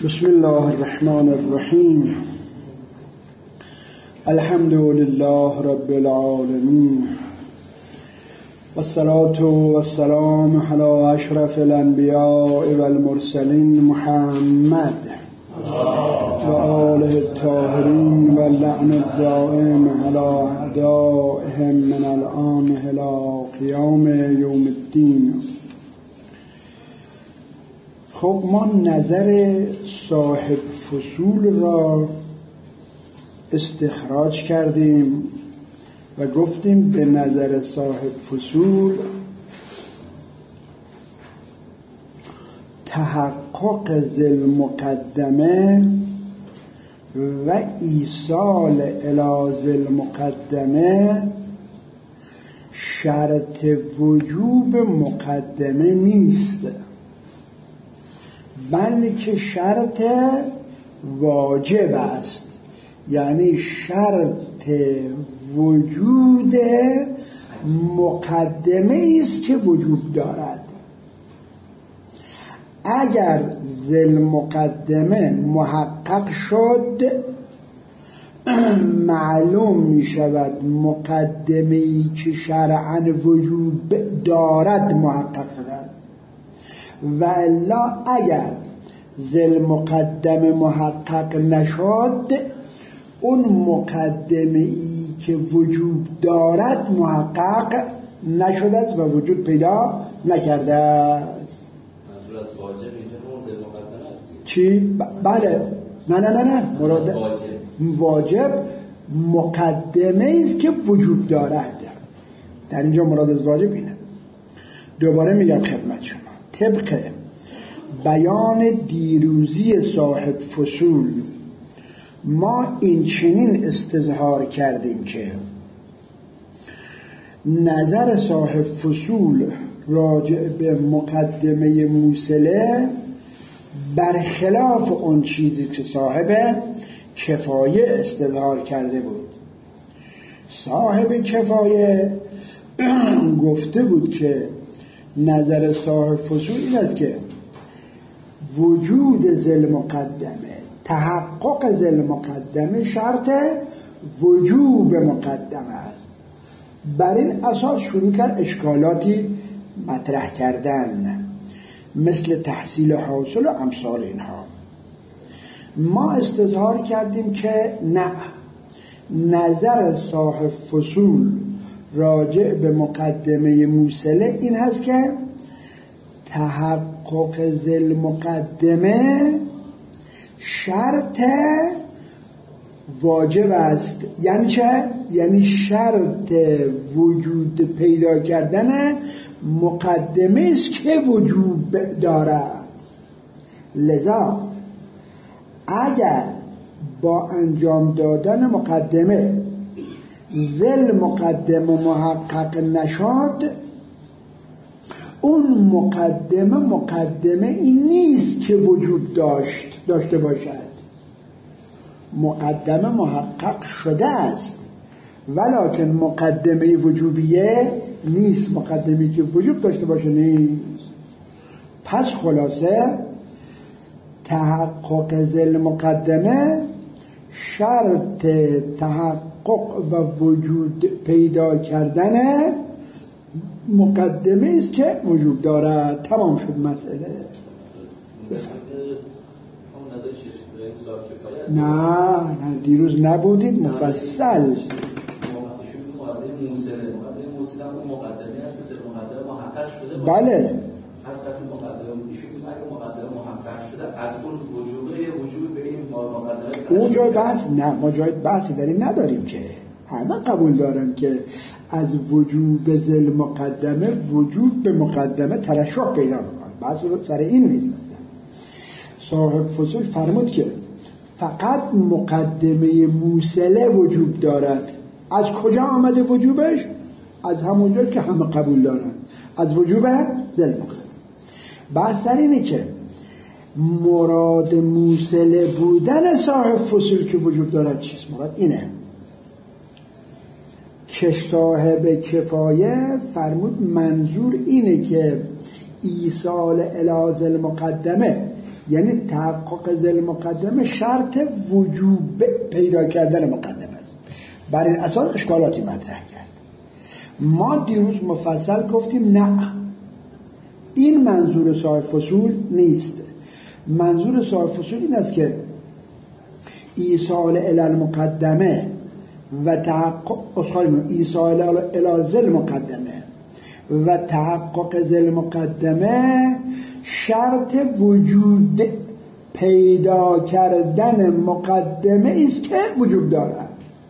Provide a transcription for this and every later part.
بسم الله الرحمن الرحیم. الحمد لله رب العالمین والصلاة والسلام علی اشرف الانبیاء والمرسلین محمد و آله الطاهرین و اللعن الدائم علی اعدائهم من الآن الی قیام یوم الدین. خب ما نظر صاحب فصول را استخراج کردیم و گفتیم به نظر صاحب فصول تحقق ذی المقدمه و ایصال الی ذی المقدمه شرط وجوب مقدمه نیست، بلکه شرط واجب است. یعنی شرط وجود مقدمه است که وجوب دارد. اگر ذل مقدمه محقق شد، معلوم می شود مقدمه‌ای که شرعاً وجوب دارد محقق شد، و الا اگر ذل مقدمه محقق نشد، اون مقدمه‌ای که وجوب دارد محقق نشده است و وجود پیدا نکرده است. منظور از واجب اینجا اون ذل مقدمه است. چی؟ بله. نه مراد واجب مقدمه است که وجوب دارد. در اینجا مراد از واجب اینه. دوباره میگم خدمت شما، طبق بیان دیروزی صاحب فصول ما این چنین استظهار کردیم که نظر صاحب فصول راجع به مقدمه موصله برخلاف اون چیزی که صاحب کفایه استظهار کرده بود. صاحب کفایه گفته بود که نظر صاحب فصول این است که وجود ذل مقدمه، تحقق ذل مقدمه شرط وجوب مقدمه است. بر این اساس شروع کرد اشکالاتی مطرح کردن مثل تحصیل حاصل و امثال اینها. ما استظهار کردیم که نه، نظر صاحب فصول راجع به مقدمه موصله این هست که تحقق ذل مقدمه شرط واجب است. یعنی چه؟ یعنی شرط وجود پیدا کردن مقدمه است که وجوب دارد. لذا اگر با انجام دادن مقدمه ذل مقدمه محقق نشد، اون مقدمه این نیست که وجود داشته باشد. مقدمه محقق شده است، ولکن مقدمه وجوبیه نیست. مقدمه‌ای که وجوب داشته باشه نیست. پس خلاصه تحقق ذل مقدمه شرط تحقق و وجود پیدا کردن مقدمه است که وجود دارد. تمام شد مسئله. نه دیروز نبودید، مفصل بله. پس وقتی مقدمه ایشون اگه مقدمه محقق شده، از اون وجود به این مقدمه اون جای بحث نه، ما جای بحثی در این نداریم که همه قبول دارن که از وجود ذل مقدمه وجود به مقدمه ترشح پیدا میکنه. بحث رو سر این نیست. صاحب فصول فرمود که فقط مقدمه موصله وجود دارد. از کجا آمده وجوبش؟ از همونجا که همه قبول دارن، از وجوب ذل مقدمه. بحث در اینه که مراد موصله بودن صاحب فصول که وجود دارد چیست؟ مراد اینه که صاحب کفایه فرمود منظور اینه که ایصال الی ذل مقدمه یعنی تحقق ذل مقدمه شرط وجوب پیدا کردن مقدمه است. بر این اساس اشکالاتی مطرح کرد. ما دیروز مفصل گفتیم نه، این منظور صاحب فصول نیست. منظور صاحب فصول این است که ایصال الی المقدمه و تحقق ایصال الی ذل مقدمه و تحقق ذل مقدمه شرط وجود پیدا کردن مقدمه است که وجود دارد.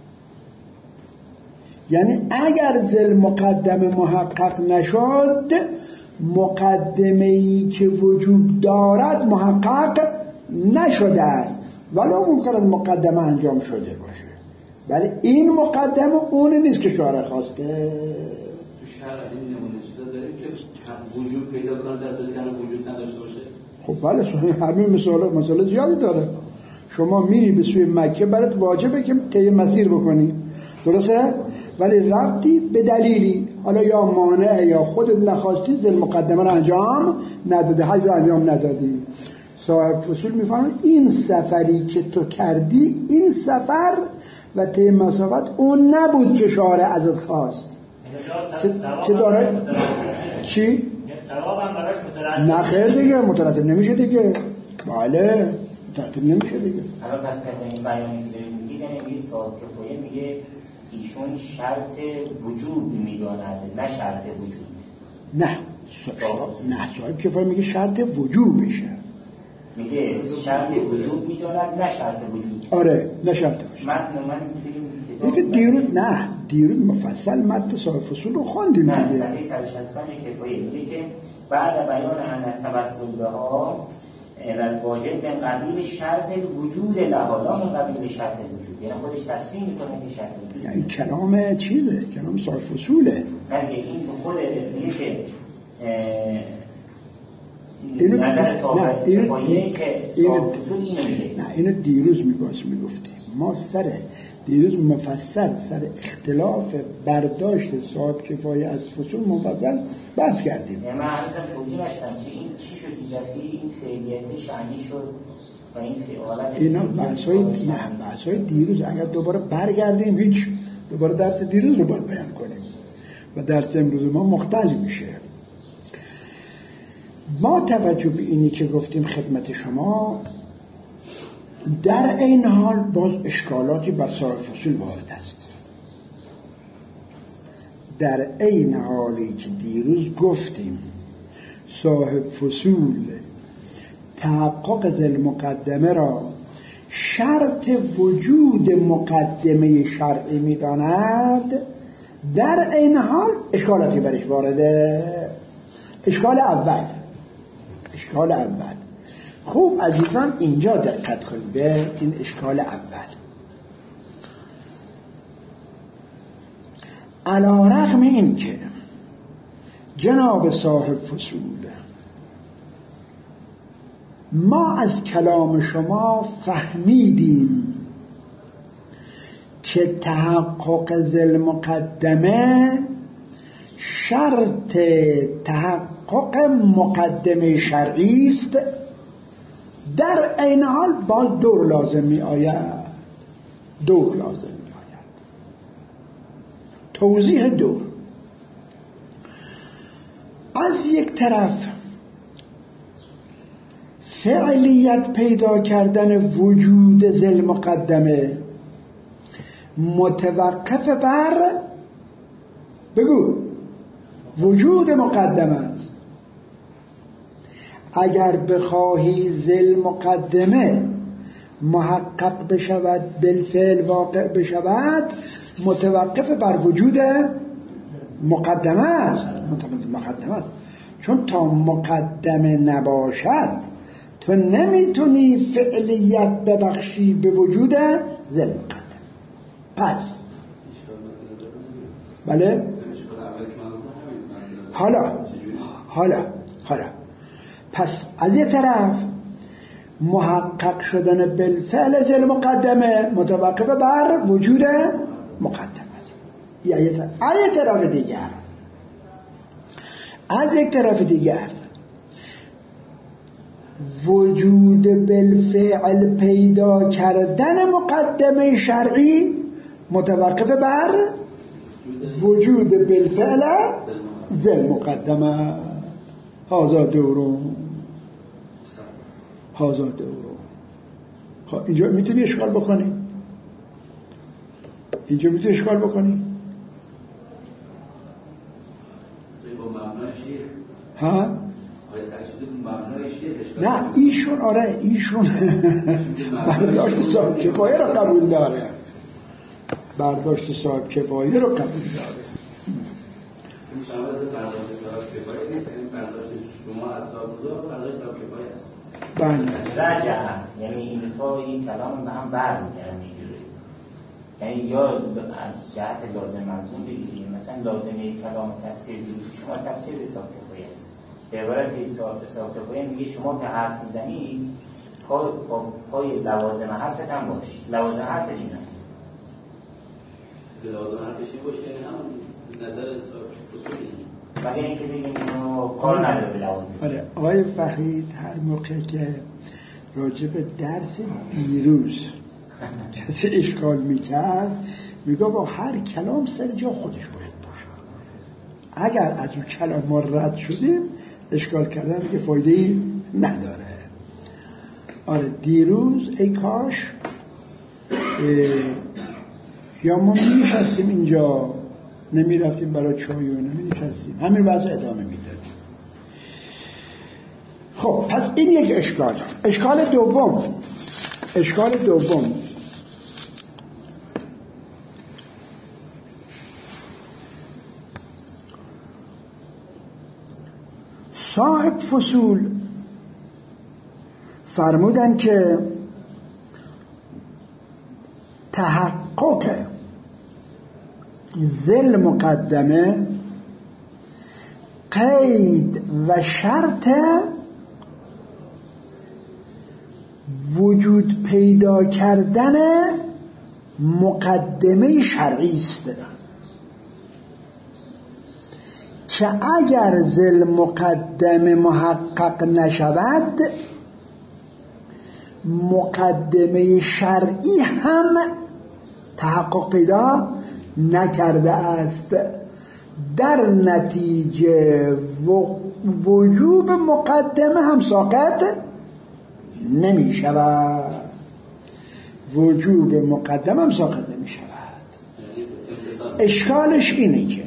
یعنی اگر ذل مقدمه محقق نشد، مقدمه‌ای که وجود دارد محقق نشده است، ولو ممکن است مقدمه انجام شده باشه، ولی این مقدمه اون نیست که شارع خواسته. تو شرع این نمونه چیزا داریم که وجود پیدا کنه در صورتی که وجود نداشته باشه. خب بله، همین مثال زیادی داره. شما میری به سوی مکه، برات واجبه که طی مسیر بکنی، درسته؟ ولی رفتی به دلیلی، حالا یا مانع یا خودت نخواستی، ذل مقدمه رو انجام نداده، حج رو انجام ندادی. صاحب فصول میفهمه این سفری که تو کردی، این سفر و طی مسافت اون نبود که شارع ازت خواست. که داره چی؟ ثواب هم براش مترتب نه خیر دیگه، مترتب نمیشه دیگه. بله مترتب نمیشه دیگه. الان پس که این بیانی که داریم میگید، یعنی میگه صاحب کفایه میگه ایشون شرط وجود میداند نه شرط وجود. نه صاحب کفایه میگه شرط وجود بشه. میگه شرط وجود میداند نه شرط وجود. آره نه شرط وجود. من دیگه دیروز مفصل متن صاحب فصول رو خواندیم دیگه. نه صفحه 165 کفایه میگه که بعد بیان ان التوسل بها واجب من قبیل شرط وجود لها من قبیل شرط وجود، یعنی خودش تصریح میکنه که شرط وجود. یعنی کلام چیزه، کلام صاحب فصوله. نه این خود میگه که اینو دیروز میگفتیم ما دیروز مفصل سر اختلاف برداشت صاحب کفایه از فصول مفصل بحث کردیم. من عرضم توضیح داشتم که این چی شد این فعلیت شأنی شد و این فعالت اینا بحث‌های دیروز. اگر دوباره برگردیم هیچ، دوباره درس دیروز رو باید بیان کنیم و درس امروز ما مختل میشه. ما توجه به اینی که گفتیم خدمت شما، در این حال باز اشکالاتی بر صاحب فصول وارد است. در این حالی که دیروز گفتیم صاحب فصول تحقق ذل مقدمه را شرط وجود مقدمه شرعی می‌داند، در این حال اشکالاتی برش وارده. اشکال اول خوب عزیزان اینجا دقت کنید به این اشکال اول. علی رغم این که جناب صاحب فصول ما از کلام شما فهمیدیم که تحقق ذل مقدمه شرط تحقق مقدمه شرعی است، در این حال باز دور لازم می آید. توضیح دور. از یک طرف فعلیت پیدا کردن وجود ذل مقدمه متوقف بر وجود مقدمه است. اگر بخواهی ذل مقدمه محقق بشود، بالفعل واقع بشود، متوقف بر وجود مقدمه است. چون تا مقدمه نباشد تو نمیتونی فعلیت ببخشی به وجود ذل مقدمه. پس بله حالا پس از یه طرف محقق شدن بالفعل ذل مقدمه متوقف بر وجود مقدمه. از یک طرف دیگر وجود بالفعل پیدا کردن مقدمه شرعی متوقف بر وجود بالفعل ذل مقدمه. هذا دورون. اینجا میتونی اشکال بکنی؟ ها؟ نه ایشون ایشون برداشت صاحب کفایه رو قبول داره. رجع یعنی این دفعه این کلام به هم برمیگردن اینجوری، یعنی یا از جهت لازم ملزوم بگیریم، مثلا لازمه کلام تفسیر شما تفسیر حساب کفایه است. به عبارت حساب کفایه میگه شما که حرف میزنید پای لوازم حرفت هم باش. لوازم حرف این است. لوازم حرفش این باشه یعنی هم نظر حساب فصولی مگه اینکه بگیم کار نداره به لوازم. آره آقای فحید هر موقع که راجع به درس دیروز کسی اشکال میکرد میگه با هر کلام سر جا خودش باید باشه. اگر از اون کلام ما رد شدیم اشکال کردن دیگه فایده‌ای نداره. آره دیروز ای کاش یا ما میشستیم اینجا نمیرفتیم برای چای و نمیشستیم همین وضع ادامه میدادیم. خب پس این یک اشکال. اشکال دوم صاحب فصول فرمودن که تحقق ذل مقدمه قید و شرط وجود پیدا کردن مقدمه شرعی است که اگر ذل مقدمه محقق نشود مقدمه شرعی هم تحقق پیدا نکرده است. در نتیجه وجوب مقدمه هم ساقط نمی شود. اشکالش اینه که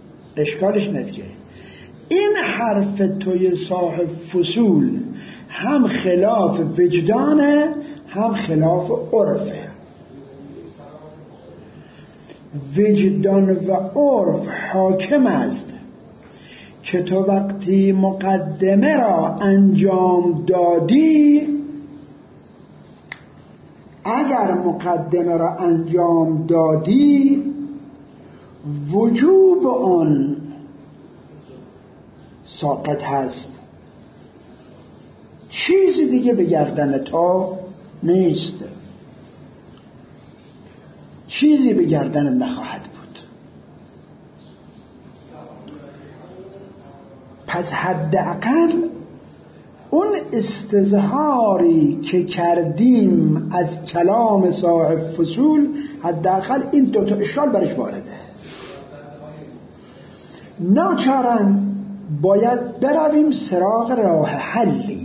این حرف توی صاحب فصول هم خلاف وجدانه هم خلاف عرفه. وجدان و عرف حاکم است که تو وقتی مقدمه را انجام دادی، اگر مقدمه را انجام دادی وجوب آن ساقط هست، چیزی دیگه به گردن تو نیست، چیزی به گردن نخواهد بود. پس حداقل اون استظهاری که کردیم از کلام صاحب فصول حداقل این دوتا اشکال برش وارده. ناچارن باید برویم سراغ راه حلی.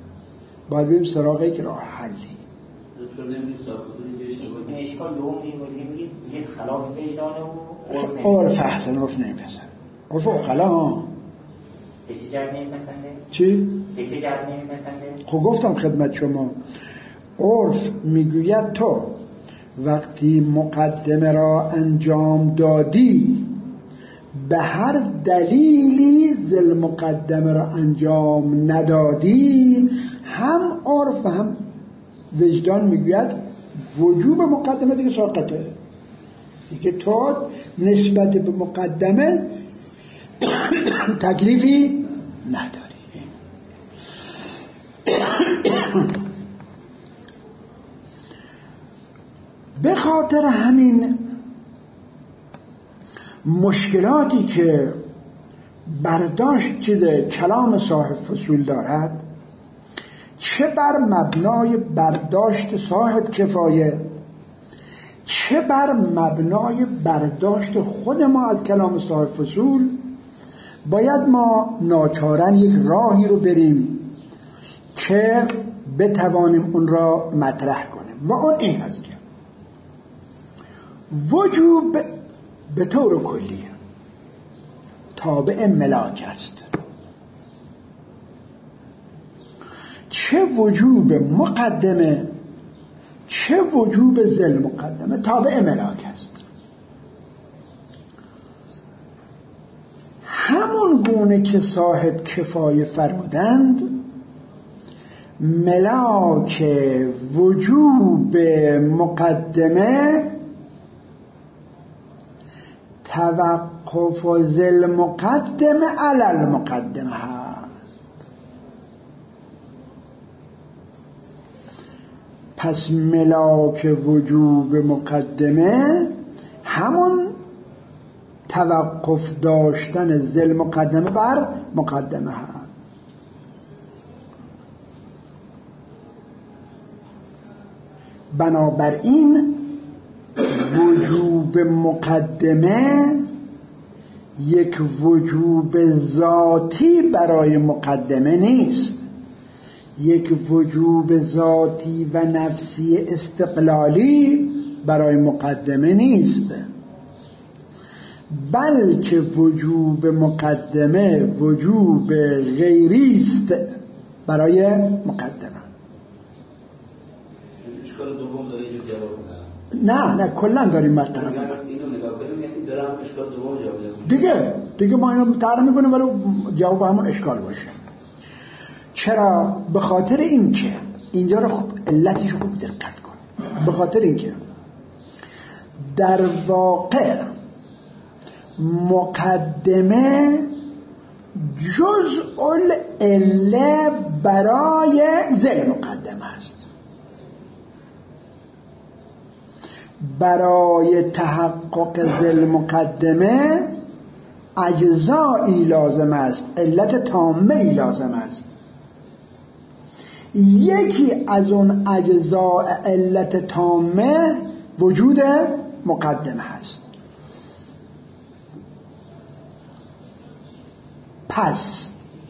این اشکال دوم میگه خلاف وجدانه و عرف احسن عرف نمیپسند. عرف اقلا به چه جهت نمیپسنده؟ چی؟ به چه جهت نمیپسنده؟ خب گفتم خدمت شما عرف میگوید تو وقتی مقدمه را انجام دادی به هر دلیلی ذل مقدمه را انجام ندادی، هم عرف و هم وجدان میگوید وجوب مقدمه دیگه ساقطه، دیگه تو نسبت به مقدمه تکلیفی نداری. به خاطر همین مشکلاتی که برداشت کلام صاحب فصول دارد، چه بر مبنای برداشت صاحب کفایه، چه بر مبنای برداشت خود ما از کلام صاحب فصول، باید ما ناچارن یک راهی رو بریم که بتوانیم اون را مطرح کنیم و اون این هست که وجوب به طور کلی تابع ملاک است، چه وجوب مقدمه چه وجوب ذل مقدمه تابع ملاک است. همون گونه که صاحب کفایه فرمودند ملاک وجوب مقدمه توقف ذل مقدمه علی المقدمه هست. پس ملاک وجوب مقدمه همون توقف داشتن ذل مقدمه بر مقدمه هست. بنابراین وجوب مقدمه یک وجوب ذاتی برای مقدمه نیست، یک وجوب ذاتی و نفسی استقلالی برای مقدمه نیست، بلکه وجوب مقدمه وجوب غیری است برای مقدمه. اشکال دوم داره اینجا جواب نه کلا داریم مطلب اینو نگاه کنیم، یعنی دارم اشکال دوم جواب دیگه ما اینو طرح میکنیم ولی جواب همون اشکال باشه. چرا؟ به خاطر اینکه اینجا رو خوب علتش خوب دقت کن. به خاطر اینکه در واقع مقدمه جزء العله برای ذل مقدمه است. برای تحقق ذل مقدمه اجزایی لازم است، علت تامه لازم است. یکی از اون اجزاء علت تامه وجود مقدمه هست. پس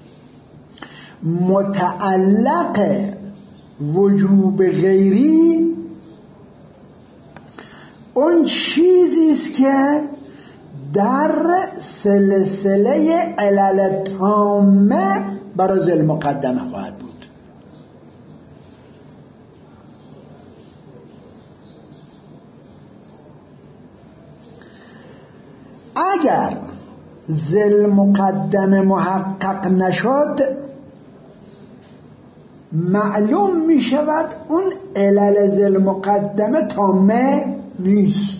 متعلق وجوب غیری اون چیزی است که در سلسله علل تامه برای ذل مقدمه خواهد بود. اگر ذل مقدمه محقق نشد معلوم می شود اون علل ذل مقدمه تامه نیست،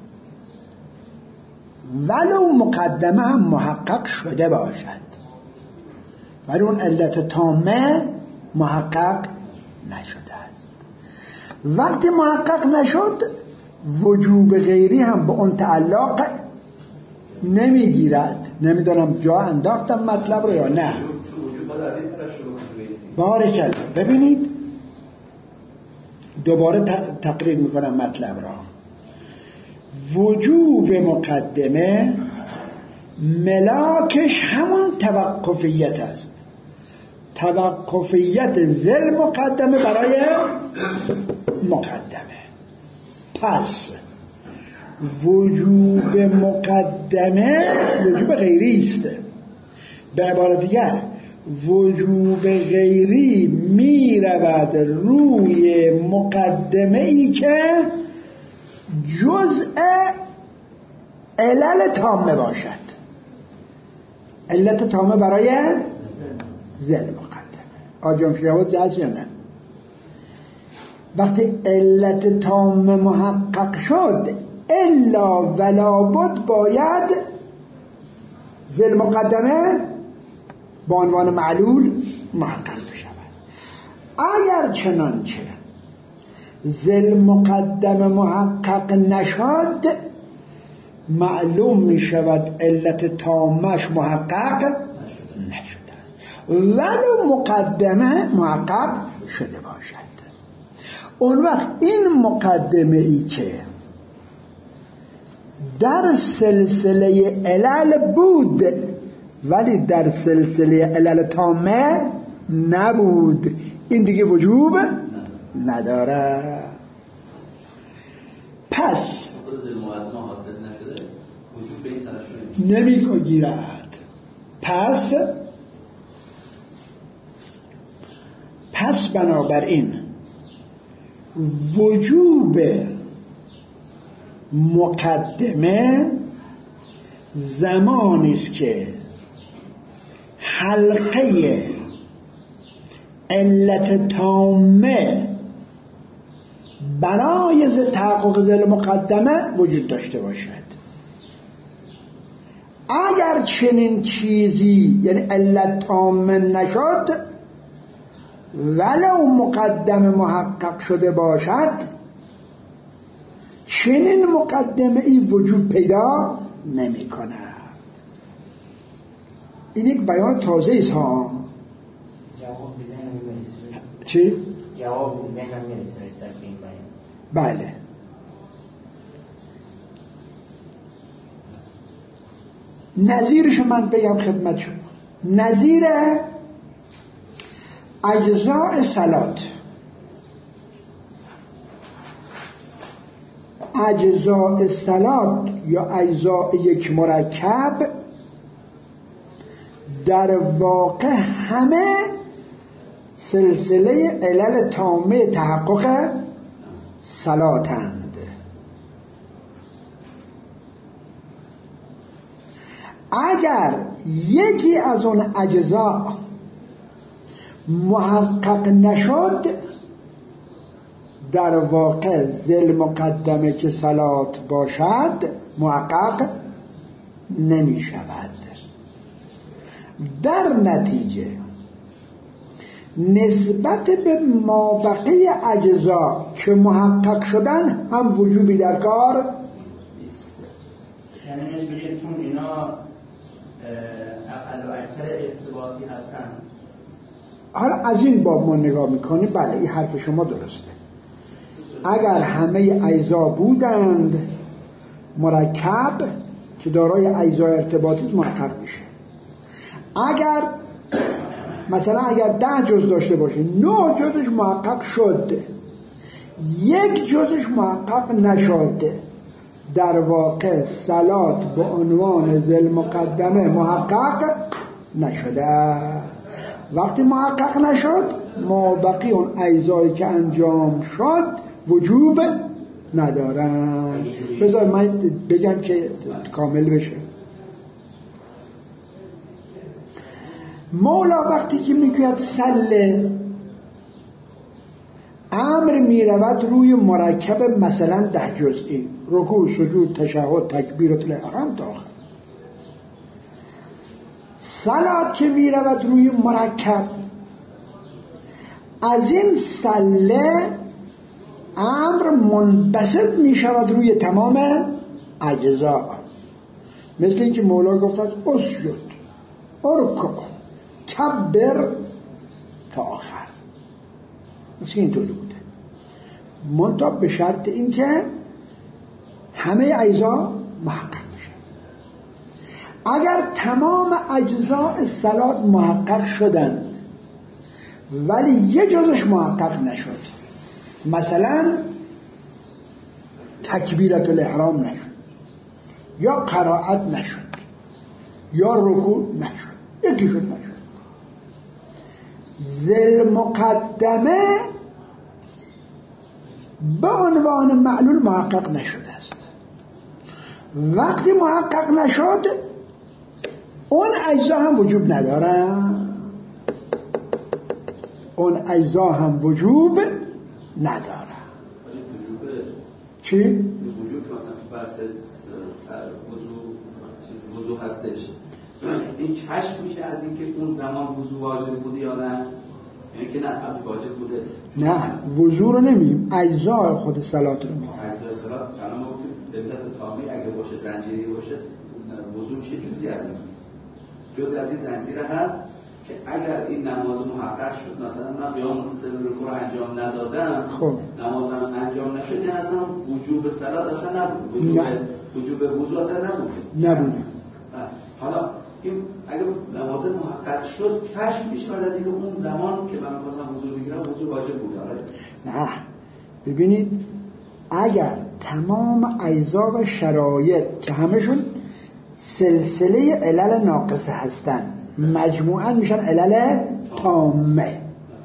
ولو مقدمه هم محقق شده باشد ولی اون علت تامه محقق نشده است. وقتی محقق نشد وجوب غیری هم به اون تعلق نمیگیرد. نمیدونم جا انداختم مطلب رو یا نه. بارکالله. ببینید دوباره تقریر میکنم مطلب را. وجوب مقدمه ملاکش همون توقفیت است، توقفیت ذل مقدمه برای مقدمه. پس وجوب مقدمه وجوب غیری است. به عبارت دیگر وجوب غیری می رود روی مقدمه ای که جزء علل تامه باشد. علت تامه برای ذل مقدمه. آجام شیوات جهاز یا نه؟ وقتی علت تامه محقق شد الا ولا بد باید ذل مقدمه با عنوان معلول محقق بشود. اگر چنانچه ذل مقدمه محقق نشد معلوم می شود علت تامش محقق نشده است، ولو مقدمه محقق شده باشد. اون وقت این مقدمه ای که در سلسله علل بود ولی در سلسله علل تامه نبود، این دیگه وجوب نداره. پس نمی گیرد. پس بنابراین وجوب مقدمه زمانی است که حلقه علت تامه برای تحقق ذیل مقدمه وجود داشته باشد. اگر چنین چیزی یعنی علت تامه نشد ولو مقدمه محقق شده باشد، چنین مقدمه ای وجود پیدا نمی کند. این یک بیان تازه است ها. جواب به ذهنم میرسه. چی؟ جواب به ذهنم میرسه نسبت به این بیان. بله. نظیرشو من بگم خدمت شما. نظیر اجزاء صلات، اجزاء صلات یا اجزاء یک مرکب در واقع همه سلسله علل تامه تحقق صلاتند. اگر یکی از اون اجزا محقق نشد، در واقع ذیل مقدمه که صلات باشد محقق نمی شود. در نتیجه نسبت به مابقی اجزا که محقق شدن هم وجوبی در کار نیست. یعنی بگید چون اینا اقل و اکثر ارتباطی هستن. حالا از این باب ما نگاه میکنیم، بله این حرف شما درسته. اگر همه اجزا بودند مرکب که دارای اجزا ارتباطی محقق میشه. اگر مثلا اگر 10 جز داشته باشه 9 جزش محقق شد، 1 جزش محقق نشد، در واقع صلات به عنوان ذیل مقدمه محقق نشده. وقتی محقق نشد مابقی اون اجزایی که انجام شد وجوب ندارن. بذار من بگم که کامل بشه. مولا وقتی که میگوید سله، امر میرود روی مرکب مثلا 10 جزئی، رکوع، سجود، تشهد، تکبیرات الاحرام تا آخر. صلات که میرود روی مرکب، از این سله امر منبسط میشود روی تمام اجزا. مثل اینکه مولا گفتد اسجد، ارکع، کبر تا آخر. مثل اینطوری بوده، منتها به شرط اینکه همه اجزا محقق میشه. اگر تمام اجزاء صلات محقق شدند ولی یه جزش محقق نشد، مثلا تکبیرات الاحرام نشد، یا قرائت نشد، یا رکوع نشد، یکی شد نشد، ذیل مقدمه به عنوان معلول محقق نشده است. وقتی محقق نشد اون اجزا هم وجوب نداره، اون اجزا هم وجوب نداره. چی؟ وجوب مثلا بحث وضو هستش، این کشف میشه از اینکه اون زمان وضو واجب بوده یا نه؟ یعنی که نه قبل واجب بوده. نه وضو رو نمیگیم، اجزا خود صلات رو میگیم. اجزا صلات الان ما تو علت تامه اگه باشه زنجیری باشه وضو چه جزئی از این؟ جزء از این زنجیره هست که اگر این نماز محقق شد، مثلا من قیام سر رکوع انجام ندادم، خب نمازم انجام نشد، یعنی اصلا وجوب صلات اصلا نبود، وجوب وضو اصلا نبود. حالا این اگر نماز محقق شد کشف میشه بعد از اینکه اون زمان که من می‌خواستم وضو بگیرم وضو واجب بود. نه ببینید، اگر تمام اجزا و شرایط که همشون سلسله علل ناقصه هستن مجموعاً میشن علل تامه،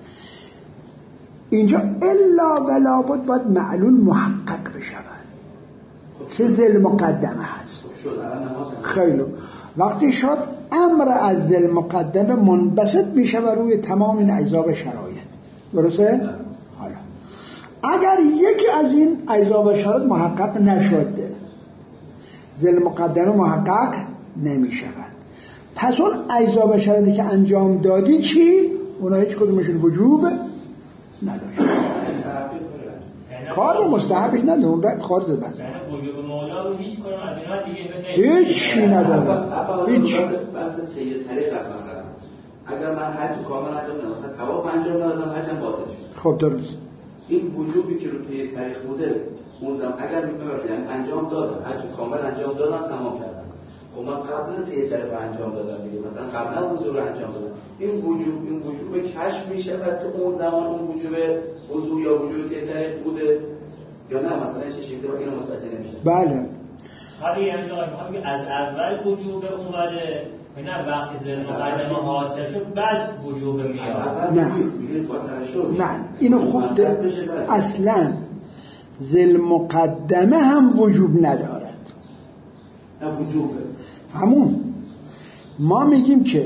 اینجا الا ولا بد باید معلول محقق بشود که ذل مقدمه هست. خیلی وقتی شد امر از ذل مقدمه منبسط میشه و روی تمام این اجزا و شرایط. درسته؟ حالا اگر یکی از این اجزا و شرایط محقق نشده، ذل مقدمه محقق نمیشود. پس اون اجزا و شرایطی که انجام دادی چی؟ اونا هیچ کدومشون وجوب نداشت. کار رو مستحبش نداره، اون باید خارج بزن. وجوب مولا رو هیچ کنم از اینا دیگه هیچی نداره. هیچ بس طریق است. مثلا اگر من حج کامل انجام ندادم، مثلا طواف انجام ندادم، حجم باطل شد. خب درست. این وجوبی که رو طی طریق بوده اون زمان اگر می‌پرسن انجام دادم، حج کامل انجام دادم، تمام کردم. خب من قبلا طی طریق انجام دادم دیگه، مثلا قبلا وضو رو انجام دادم. این وجوب کشف میشه و تو اون زمان اون وجوب وضو یا وجوب طی طریق بوده یا نه، مثلا چه شکلی رو اینو متوجه نمیشه. بله. حالا یعنی میگم از اول وجوب اومده، نه وقتی ذل مقدمه حاصل شد بعد وجوب میاد. نه اینو خوب اصلا ذل مقدمه هم وجوب ندارد. نه وجوبه همون ما میگیم که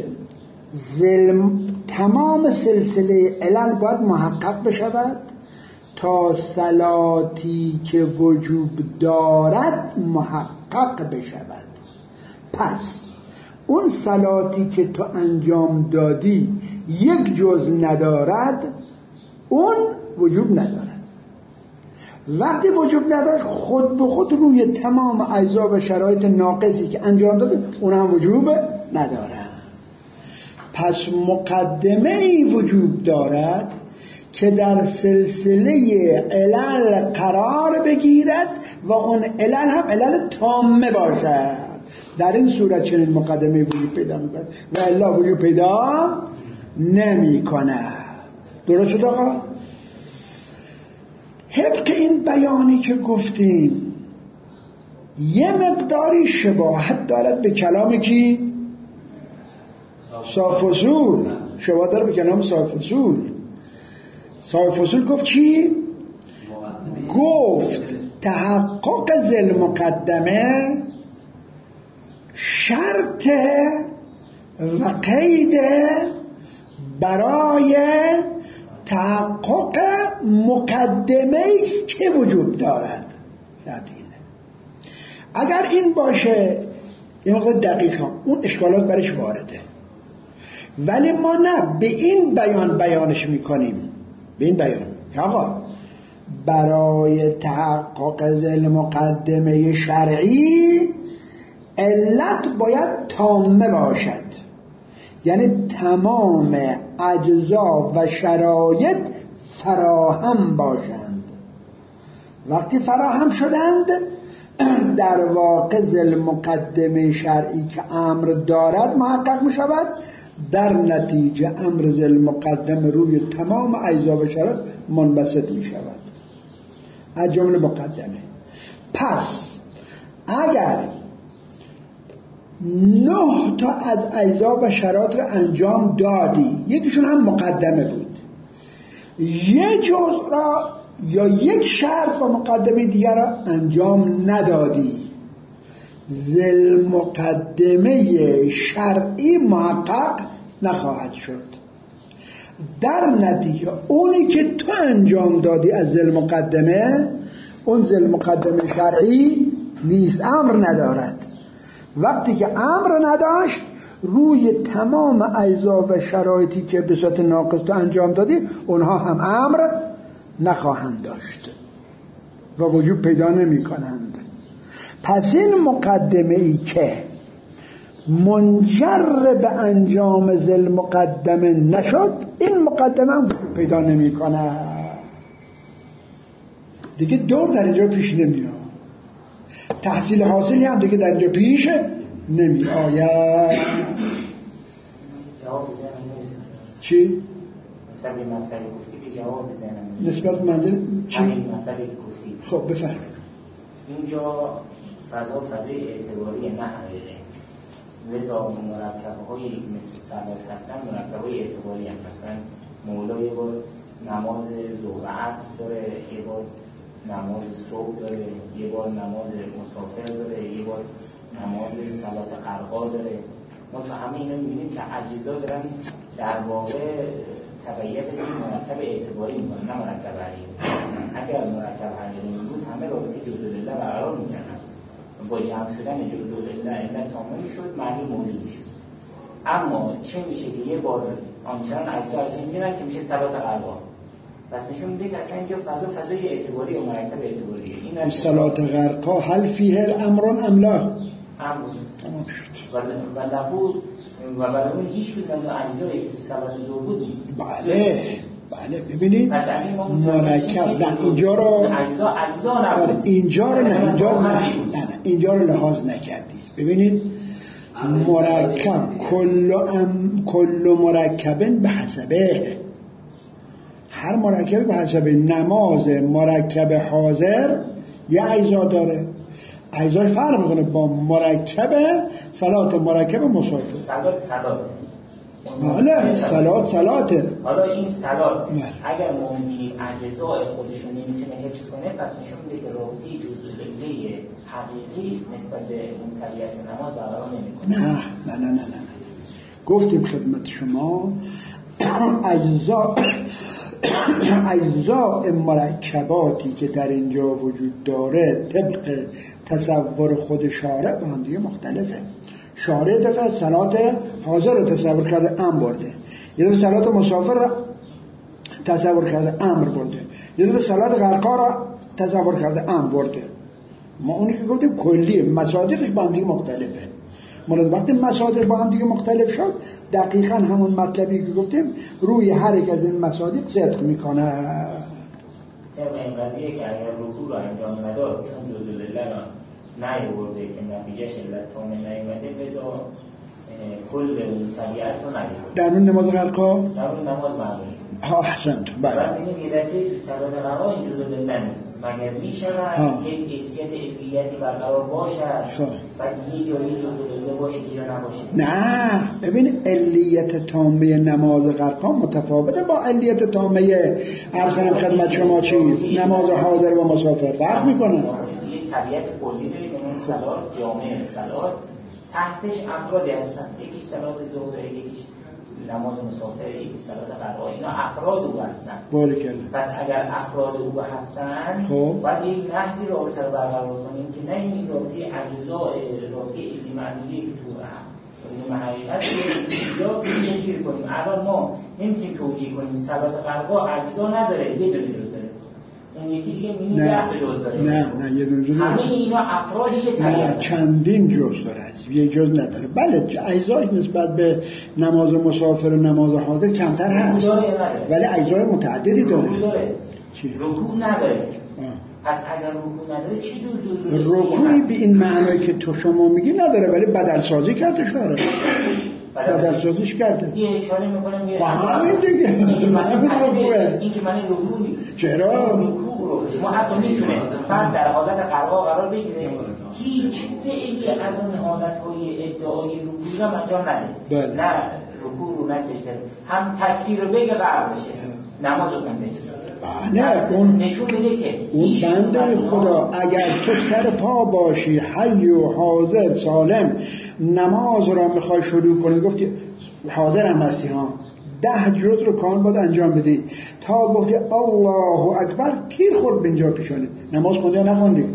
تمام سلسله علل باید محقق بشود تا صلاتی که وجوب دارد محقق بشود. پس اون صلاتی که تو انجام دادی یک جز ندارد، اون وجوب ندارد. وقتی وجوب نداشت خود به خود روی تمام اجزا و شرایط ناقصی که انجام داده اون هم وجوب ندارد. پس مقدمه ای وجوب دارد که در سلسله علل قرار بگیرد و اون علل هم علل تامه باشد. در این صورت چنین مقدمه وجود پیدا میکند و الا وجود پیدا نمی کند. درست شد آقا؟ حبق این بیانی که گفتیم یه مقداری شباهت دارد به کلام کی؟ صاحب فصول. شباهت دارد به کلام صاحب فصول. صاحب فصول گفت چی؟ گفت تحقق ذل مقدمه شرط و قید برای تحقق مقدمه است که وجود دارد. اگر این باشه یه مقدار دقیقا اون اشکالات برش وارده، ولی ما نه به این بیانش میکنیم، به این بیان که آقا برای تحقق ذل مقدمه شرعی علت باید تامه باشد، یعنی تمام اجزا و شرایط فراهم باشند. وقتی فراهم شدند در واقع ذل مقدمه شرعی که امر دارد محقق می شود. در نتیجه امر ذل مقدمه روی تمام اجزا و شرایط منبسط می شود از جمله مقدمه. پس اگر 9 تا از اجزا و شرایط رو انجام دادی، یکیشون هم مقدمه بود، یک جزء را یا یک شرط و مقدمه دیگر را انجام ندادی، ذل مقدمه شرعی محقق نخواهد شد. در نتیجه اونی که تو انجام دادی از ذل مقدمه، اون ذل مقدمه شرعی نیست، امر ندارد. وقتی که امر نداشت روی تمام اجزا و شرایطی که به صورت ناقص تو انجام دادی اونها هم امر نخواهند داشت و وجود پیدا نمی کنند. پس این مقدمه ای که منجر به انجام ذل مقدمه نشد، این مقدمه هم پیدا نمی کنه دیگه. دور در اینجا پیش نمی آید، تحصیل حاصلی هم دیگه در اینجا پیش نمی آید. چی؟ مثلا این مطلبی گفتی که جواب بزنم نسبت منزل چی؟ همین مطلبی گفتی. خب بفرمایید. اینجا فضای اعتباری نه حقیقی، لذا مرکب‌هایی مثل صلات هستن مرکب‌های اعتباری هم. مثلا مولا یه بار نماز ظهر عصر داره، یه بار نماز صبح داره، یه بار نماز مسافر داره، یه بار نماز صلات قرقا داره. ما تو همه اینا می‌بینیم که اجزا دارن در واقع تبعیت این مرکب اعتباری می‌کنن، نه مرکب حقیقی. اگر مرکب حقیقی بود همه رابطه جزء الله برقرار می‌کردن، با جمع شدن جزء الله علت تامه می‌شد، معنی موجود می‌شد. اما چه میشه که یه بار آنچنان اجزا از این می‌بینن که میشه صلات قرقا. پس نشون میده که اصلا اینجا فضای اعتباری و مرکب اعتباریه. این صلات غرقا هل فیه الامر ام لا؟ امر تمام شد. و لهو و برای اون هیچ کدوم از اجزایی که صلات ظهر بود نیست. بله ببینید مرکب نه اینجا رو اجزا نبود. اینجا رو لحاظ نکردی. ببینید مرکب کل مرکبن به حسبه، هر مرکبی به حسب نماز مرکب حاضر یه اجزا داره، اجزای فرق میکنه با مرکب صلات مرکب مسافر. صلات بله صلاته. حالا این صلات اگر ما می‌بینیم اجزای خودشون نمیتونه حفظ کنه، پس نشون میده که رابطه جزء الله حقیقی نسبت به اون طبیعت نماز برقرار نمیکنه. نه گفتیم خدمت شما اجزاء مرکباتی که در اینجا وجود داره طبق تصور خود شارع با هم دیگه مختلفه. شارع دفعه صلات حاضر رو تصور کرده امر برده، یه دفعه صلات مسافر رو تصور کرده امر برده، یه دفعه صلات غرقا رو تصور کرده امر برده. ما اونی که گفتیم کلیه، مصادیقش با هم دیگه مختلفه. مورد وقتی مصادیق با هم دیگه مختلف شد دقیقاً همون مطلبی که گفتیم روی هر یک از این مصادیق صدق میکنه. این قضیه که اگر رکوع رو انجام نداد چون جزء الله را نیاورده که نتیجهش علت تامه نیامده، لذا کل اون طبیعت رو ندیده. در اون نماز غرقا؟ در اون نماز معلومه. احسنتون. بله. بعد ببینیم یه دفعه تو صلات غرقا این جزء الله نیست، مگر میشود یک حیثیت علیتی برقرار باشد بعد یه جایی جزء الله باشه یه جا نباشه؟ نه ببین علیت تامه نماز غرقا متفاوته با علیت تامه ارخانم خدمت شما چیز نماز حاضر و مسافر فرق میکنه. یه طبیعت کلی داره که اون صلات جامعه صلات تحتش افرادی هستن، یکیش صلات ظهر، یکیش نماز مسافر، یکیش صلات قرآن، اینا افراد او هستن. پس اگر افراد او هستن باید یک نحوی رابطه رو برقرار کنیم که نه این رابطه اجزاء رابطه علمی معنوی که تو علم حقیقت یا توجیه کنیم. الان ما نمیتونیم توجیه کنیم صلات قرآن اجزا نداره، یه دونه جز داره، اون یکی دیگه مینی 10 جز داره. نه یه دونه جز. همه اینا افرادی یه طبیعت. چندین جز داره، یه جز نداره. بله اجزاش نسبت به نماز مسافر و نماز حاضر کمتر هست ولی اجزای متعددی داره. رکوع نداره. پس اگر رکوع نداره چه جور رکوعی به این معنی که تو شما میگی نداره ولی بدلسازی کرده شاره. بدلسازیش کرده. یه اشاره میکنم یه همین دیگه. این که معنی رکوع نیست. چرا؟ رکوع رو ما اصلا میتونه فرد در حالت قرار بگیره هیچ فعلی از اون حالت‌های ادعای رکوع رو انجام نده. نه رکوع رو نسجده هم تکبیر رو بگه قرار بشه نماز رو کنده. نه اون نشون میده که اون بنده خدا اگر تو سر پا باشی حی و حاضر سالم نماز را میخوای شروع کنی، گفتی حاضر هم هستی ها 10 جز رو کان باید انجام بدی تا گفتی الله اکبر تیر خورد به اینجا پیشانه، نماز خوندی یا نخوندی؟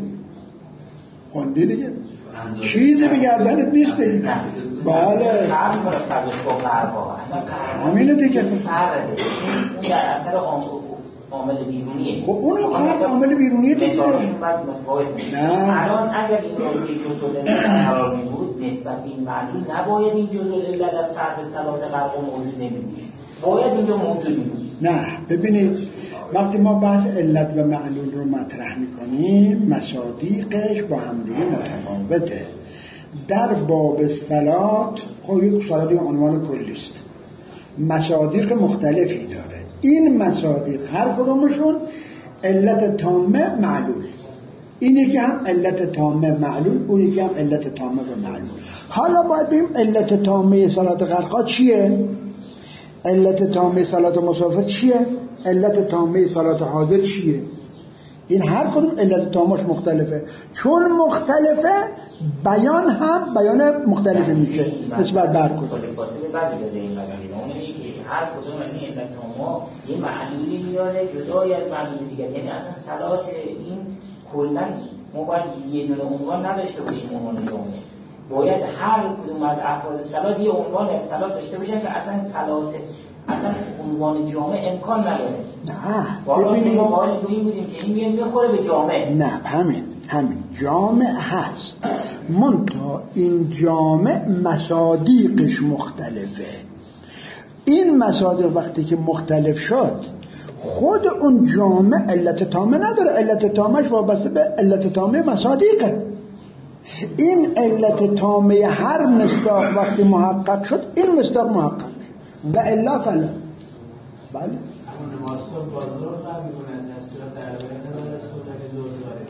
خوندی دیگه، چیزی به گردنت نیست دیگه. بله همینه دیگه. فرق اون در اثر عامل بیرونیه. خب اونم خاص عامل بیرونیه دیگه. مثالشون باید متفاوت میشه. الان اگر این موضوع جزء علت قرار می‌بود نسبت به این معلول نباید این جزء علت در فرد صلات غرق موجود نمی‌بود. باید اینجا موجود می‌بود. نه ببینید وقتی ما بحث علت و معلول رو مطرح می‌کنیم مصادیقش با همدیگه متفاوته. در باب صلات خب یک صلات عنوان کلی است. مصادیق مختلفی داره. این مصادیق هر کدومشون علت تامه معلول. این یکی هم علت تامه معلول، اون یکی هم علت تامه و معلول. حالا باید ببینیم علت تامه صلات غرقا چیه؟ علت تامه صلات مسافر چیه؟ علت تامه صلات حاضر چیه؟ این هر کدوم علت تامش مختلفه. چون مختلفه بیان هم بیان مختلفی میشه نسبت بر کدوم. فاصله بعدی داده این قضیه. اون اینه که هر کدوم از این علت تاما یه معلولی میاره جدای از معلول دیگر. یعنی اصلا صلات این کلا ما باید یه دونه عنوان نداشته باشیم عنوان جامعه. باید هر کدوم از افراد صلات یه عنوان از صلات داشته باشن که اصلا صلات اصلا عنوان جامع امکان نداره. نه ببینید ما باید این بودیم که این میاد میخوره به جامع. نه همین جامع هست منتها این جامع مصادیقش مختلفه. این مصادیق وقتی که مختلف شد خود اون جامع علت تامه نداره. علت تامش وابسته به علت تامه مصادیقه. این علت تامه هر مصداق وقتی محقق شد این مصداق محقق و الا فلا. بله مناسب بازار برمی‌کنند تصویرات درباره نداره صورت دور داره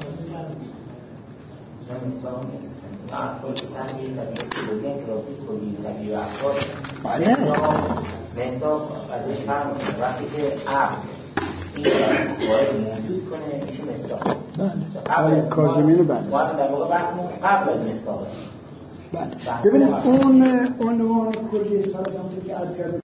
مثلا نیست. افراد تغییر طبیعی بودن که رابطه کلی طبیعی افراد بله مثلا ازش فرق می‌کنه وقتی که عقل این وارد موجود کنه میشه مثلا بله کاظمی رو بله در واقع بحثمون قبل از مثلا. بله ببینید اون عنوان کلی صلات هم که عرض کردم